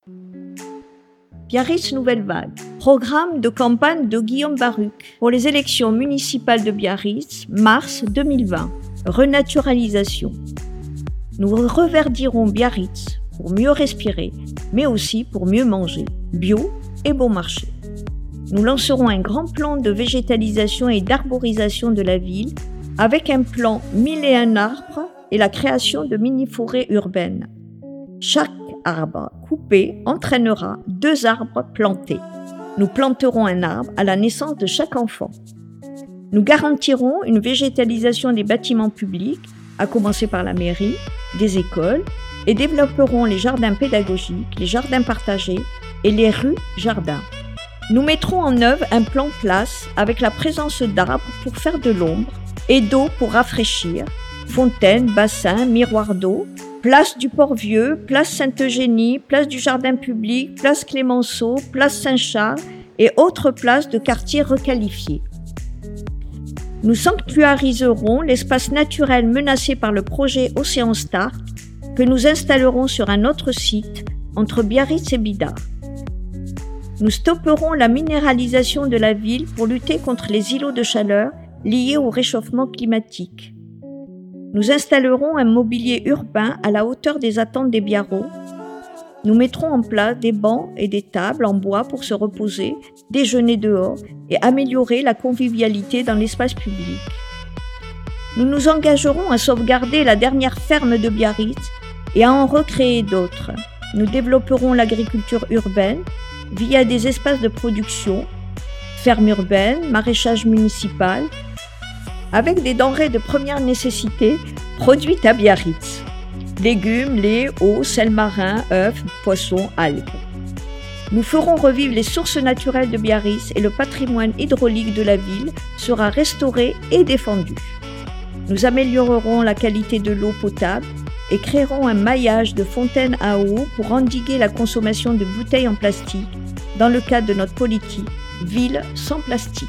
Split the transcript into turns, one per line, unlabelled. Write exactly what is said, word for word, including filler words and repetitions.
Biarritz Nouvelle Vague, programme de campagne de Guillaume Baruch pour les élections municipales de Biarritz, mars deux mille vingt. Renaturalisation. Nous reverdirons Biarritz pour mieux respirer, mais aussi pour mieux manger, bio et bon marché. Nous lancerons un grand plan de végétalisation et d'arborisation de la ville avec un plan mille et un arbres et la création de mini-forêts urbaines. Chaque arbre coupé entraînera deux arbres plantés. Nous planterons un arbre à la naissance de chaque enfant. Nous garantirons une végétalisation des bâtiments publics, à commencer par la mairie, des écoles, et développerons les jardins pédagogiques, les jardins partagés et les rues-jardins. Nous mettrons en œuvre un plan place avec la présence d'arbres pour faire de l'ombre et d'eau pour rafraîchir, fontaines, bassins, miroirs d'eau, place du Port-Vieux, place Sainte-Eugénie, place du Jardin public, place Clémenceau, place Saint-Charles et autres places de quartiers requalifiés. Nous sanctuariserons l'espace naturel menacé par le projet Océan Stark que nous installerons sur un autre site entre Biarritz et Bidart. Nous stopperons la minéralisation de la ville pour lutter contre les îlots de chaleur liés au réchauffement climatique. Nous installerons un mobilier urbain à la hauteur des attentes des Biarros. Nous mettrons en place des bancs et des tables en bois pour se reposer, déjeuner dehors et améliorer la convivialité dans l'espace public. Nous nous engagerons à sauvegarder la dernière ferme de Biarritz et à en recréer d'autres. Nous développerons l'agriculture urbaine via des espaces de production, fermes urbaines, maraîchage municipal, avec des denrées de première nécessité produites à Biarritz. Légumes, lait, eau, sel marin, œufs, poissons, algues. Nous ferons revivre les sources naturelles de Biarritz et le patrimoine hydraulique de la ville sera restauré et défendu. Nous améliorerons la qualité de l'eau potable et créerons un maillage de fontaines à eau pour endiguer la consommation de bouteilles en plastique dans le cadre de notre politique « Ville sans plastique ».